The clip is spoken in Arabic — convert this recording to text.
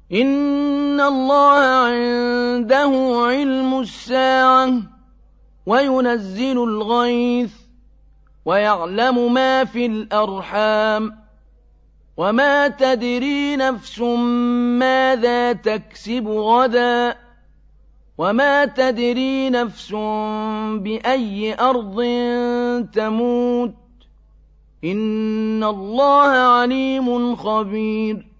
إِنَّ اللَّهَ عِندَهُ عِلْمُ السَّاعَةِ وَيُنَزِّلُ الْغَيْثَ وَيَعْلَمُ مَا فِي الْأَرْحَامِ وَمَا تَدْرِي نَفْسٌ مَّاذَا تَكْسِبُ غَدًا وَمَا تَدْرِي نَفْسٌ بِأَيِّ أَرْضٍ تَمُوتُ ۚ إِنَّ اللَّهَ عَلِيمٌ خَبِيرٌ